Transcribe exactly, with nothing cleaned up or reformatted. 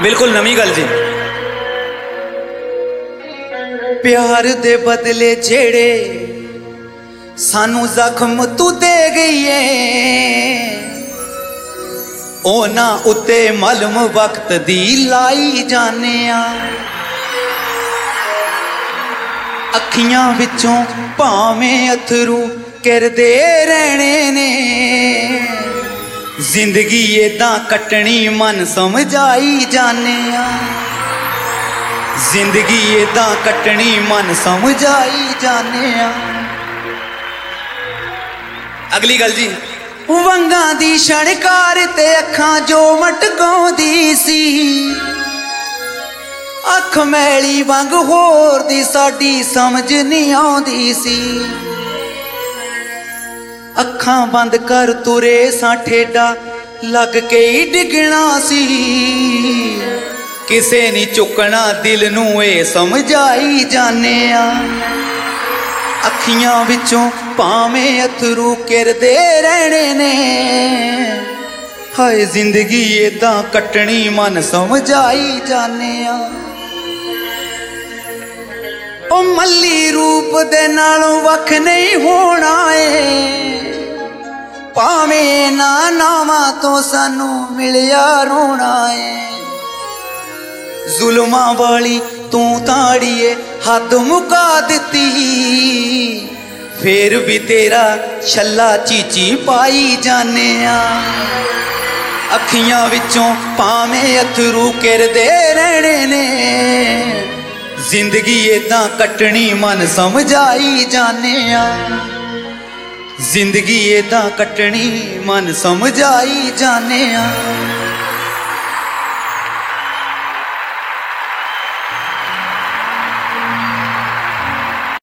बिल्कुल नवी गल जी। प्यार दे बदले जेड़े सानू जख्म तू दे गई है, ओना उत्ते मलम वक्त दी लाई जाने आ। अखियां विचों भावें अथरू करदे रहने ने, जिंदगी एदां कटनी मन समझाई जाने आ। जिंदगी एदां कटनी मन समझाई जाने आ। अगली गल जी। वंगां दी छणकार ते अखां जो मटकाउंदी सी, अख मैली वंग होर दी साडी समझ नहीं आउंदी सी। अखां बंद कर तुरे सां ठेडा लग के ही डिगना सी, किसे नी चुकना दिल नू ए समझाई जाने आ। अखियां विचों भावें अथरू किरदे रहने ने, हाय जिंदगी एदां कटनी मन समझाई जाने आ। ओ मल्ली रूप दे नालों वख नहीं होना है, भावें ना नावां तो सानू मिलिया रोना है। जुल्मां वाली तू ताड़िए हद मुका दिती, फिर भी तेरा छल्ला चीची पाई जाने आ। अखियां विचों भावें अथरू किरदे रहने ने, जिंदगी एदां कटनी मन समझाई जाने आ। जिंदगी एदां कटनी मन समझाई जाने आ।